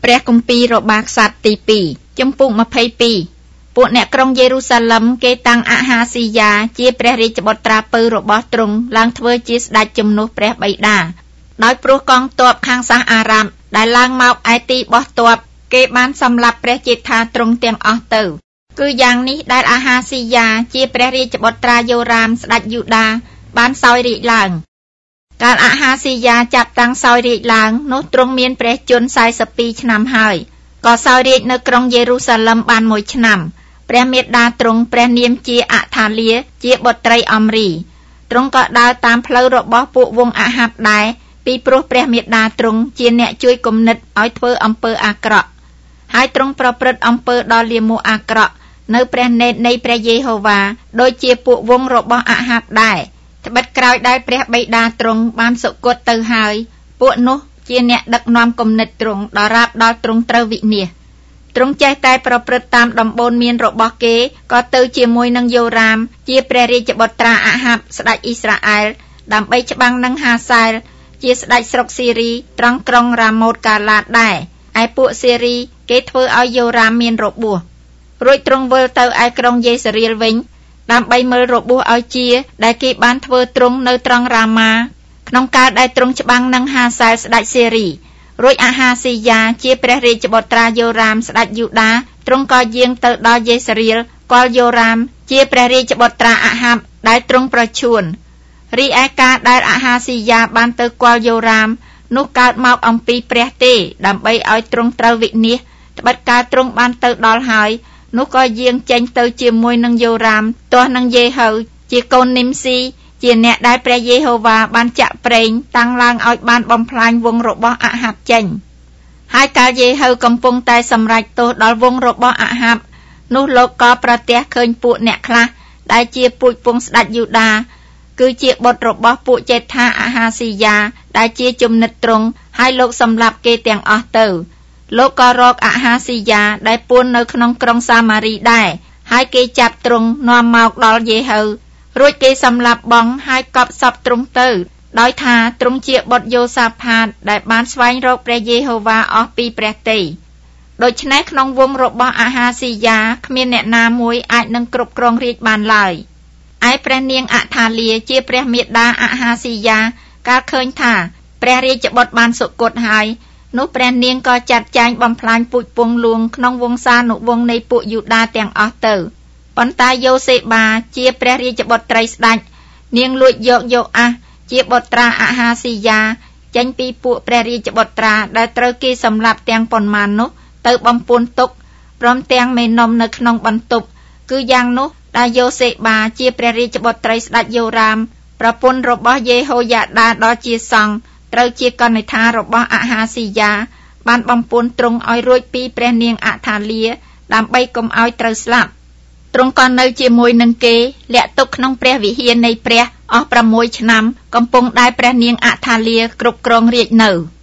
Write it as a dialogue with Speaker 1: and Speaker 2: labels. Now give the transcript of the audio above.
Speaker 1: ព្រះគម្ពីររបស់ក្សត្រទី2ចំពុក22ពួកអ្នកក្រុងយេរូសាឡឹមគេតាំងអាហាស៊ីយ៉ាជាព្រះរាជបុត្រាពៅរបស់ទ្រង់ឡើងធ្វើជាស្ដេចជំនួសព្រះបិតាដោយព្រោះកងទ័ពខាងសាសអារ៉ាប់ដែលឡើងមកឯទីបោះទ័ពគេបានសម្លាប់ព្រះជេដ្ឋាទ្រង់ទាំងអស់ទៅគឺយ៉ាងនេះដែលអាហាស៊ីយ៉ាជាព្រះរាជបុត្រាយ៉ូរ៉ាមស្ដេចយូដាបានសោយរាជ្យឡើងកាលអាហាស៊ីយ៉ាចាប់តាំងសោយរាជ្យឡើងនោះទ្រង់មានព្រះជន្ម42ឆ្នាំហើយក៏សោយរាជ្យនៅក្រុងយេរូសាឡឹមបាន1ឆ្នាំព្រះមេដាទ្រង់ព្រះនាមជាអថាលាជាបុត្រីអមរីទ្រង់ក៏ដើរតាមផ្លូវរបស់ពួកវង្សអាហាប់ដែរពីព្រោះព្រះមេដាទ្រង់ជាអ្នកជួយគំនិតឲ្យធ្វើអំពើអាក្រក់ហើយទ្រង់ប្រព្រឹត្តអំពើដ៏លាមកអាក្រក់នៅព្រះនេតនៃព្រះយេហូវ៉ាដូចជាពួកវង្សរបស់អាហាប់ដែរត្បិតក្រោយដែលព្រះបិតាទ្រង់បានសុគតទៅហើយពួកនោះជាអ្នកដឹកនាំគំនិតទ្រង់ដល់រាបដល់ទ្រង់ត្រូវវិនាសទ្រង់ចេះតែប្រព្រឹត្តតាមដំបូន្មានរបស់គេក៏ទៅជាមួយនឹងយ៉ូរ៉ាមជាព្រះរាជបុត្រាអាហាប់ស្ដេចអ៊ីស្រាអែលដើម្បីច្បាំងនឹងហាសែលជាស្ដេចស្រុកស៊ីរីត្រង់ក្រុងរ៉ាម៉ូតកាឡាតដែរឯពួកស៊ីរីគេធ្វើឲ្យយ៉ូរ៉ាមមានរបួសរួចទ្រង់វិលទៅឯក្រុងយេសេរៀលវិញដើម្បីមើលរបួសឲ្យជាដែលគេបានធ្វើទ្រង់នៅត្រង់រ៉ាម៉ាក្នុងកាលដែលទ្រង់ច្បាំងនឹងហាសែលស្ដេចស៊ីរីរួចអាហាស៊ីយ៉ាជាព្រះរាជបុត្រាយ៉ូរ៉ាមស្ដេចយូដាទ្រង់ក៏យាងទៅដល់យេសេរៀលគាល់យ៉ូរ៉ាមជាព្រះរាជបុត្រាអាហាប់ដែលទ្រង់ប្រឈួនរីឯការដែលអាហាស៊ីយ៉ាបានទៅគាល់យ៉ូរ៉ាមនោះកើតមកអំពីព្រះទេដើម្បីឲ្យទ្រង់ត្រូវវិនាសត្បិតកាលទ្រង់បានទៅដល់ហើយនោះក៏យាងចេញទៅជាមួយនឹងយ៉ូរ៉ាមទាស់នឹងយេហូជាកូននីមស៊ីជាអ្នកដែលព្រះយេហូវ៉ាបានចាក់ប្រេងតាំងឡើងឲ្យបានបំផ្លាញវង្សរបស់អាហាប់ចេញហើយកាលយេហូកំពុងតែសម្រេចទោសដល់វង្សរបស់អាហាប់នោះលោកក៏ប្រទះឃើញពួកអ្នកខ្លះដែលជាពូជពង្សស្ដេចយូដាគឺជាបុត្ររបស់ពួកចេដ្ឋាអាហាស៊ីយ៉ាដែលជាជំនិតទ្រង់ហើយលោកសម្លាប់គេទាំងអស់ទៅលោកក៏រកអាហាស៊ីយ៉ាដែលពួននៅក្នុងក្រុងសាម៉ារីដែរហើយគេចាប់ទ្រង់នាំមកដល់យេហូរួចគេសម្លាប់បងហើយកប់សពទ្រង់ទៅដោយថាទ្រង់ជាបុត្រយូសាផាតដែលបានស្វែងរកព្រះយេហូវ៉ាអស់ពីព្រះទ័យដូច្នេះក្នុងវង្សរបស់អាហាស៊ីយ៉ាគ្មានអ្នកណាមួយអាចនឹងគ្រប់គ្រងរាជបានឡើយឯព្រះនាងអថាលាជាព្រះមេដាអាហាស៊ីយ៉ាកាលឃើញថាព្រះរាជបុត្របានសុគតហើយនោះព្រះនាងក៏ចាត់ចែងបំផ្លាញពូជពង្សលួងក្នុងវង្សានុវង្សនៃពួកយូដាទាំងអស់ទៅប៉ុន្តែយ៉ូសេបាជាព្រះរាជបុត្រីស្ដេចនាងលួចយកយ៉ូអាសជាបុត្រាអាហាស៊ីយ៉ាចេញពីពួកព្រះរាជបុត្រាដែលត្រូវគេសម្លាប់ទាំងប៉ុន្មាននោះទៅបំពួនទុកព្រមទាំងមេនំនៅក្នុងបន្ទប់គឺយ៉ាងនោះដែលយ៉ូសេបាជាព្រះរាជបុត្រីស្ដេចយ៉ូរ៉ាមប្រពន្ធរបស់យេហូយ៉ាដាដ៏ជាសង្ឃត្រូវជាកនិដ្ឋារបស់អាហាស៊ីយ៉ាបានបំពួនទ្រង់ឲ្យរួចពីព្រះនាងអថាលាដើម្បីកុំឲ្យត្រូវស្លាប់ទ្រង់ក៏នៅជាមួយនឹងគេលាក់ទុកក្នុងព្រះវិហារនៃព្រះអស់6ឆ្នាំកំពុងដែលព្រះនាងអថាលាគ្រប់គ្រងរាជ្យនៅ